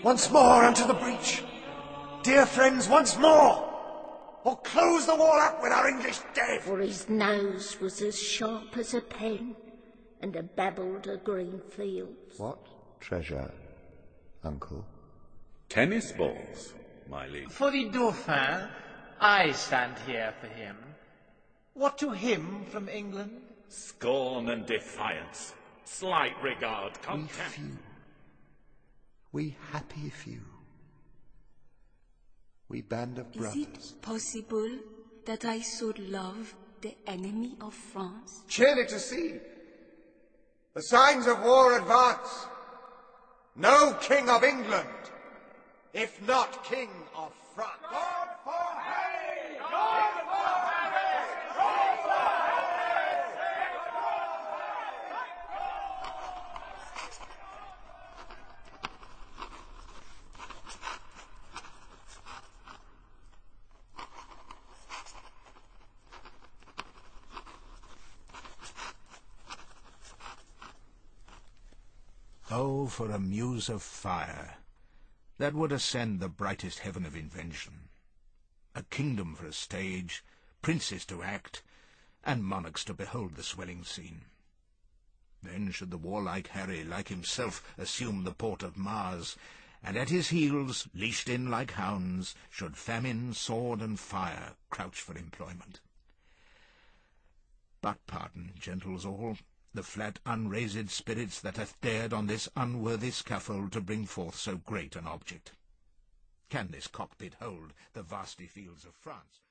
Once more unto the breach. Dear friends, once more. Or close the wall up with our English dead. For his nose was as sharp as a pen, and a babbled a green fields. What treasure, uncle? Tennis balls, my liege. For the Dauphin, I stand here for him. What to him from England? Scorn and defiance, slight regard, contempt. We happy few. We band of brothers. Is it possible that I should love the enemy of France? Cheerly to see. The signs of war advance. No king of England, if not king of France. God for Harry! God for Harry! God for Oh, for a muse of fire, that would ascend the brightest heaven of invention. A kingdom for a stage, princes to act, and monarchs to behold the swelling scene. Then should the warlike Harry, like himself, assume the port of Mars, and at his heels, leashed in like hounds, should famine, sword, and fire crouch for employment. But pardon, gentles all, the flat unraised spirits that hath dared on this unworthy scaffold to bring forth so great an object. Can this cockpit hold the vasty fields of France?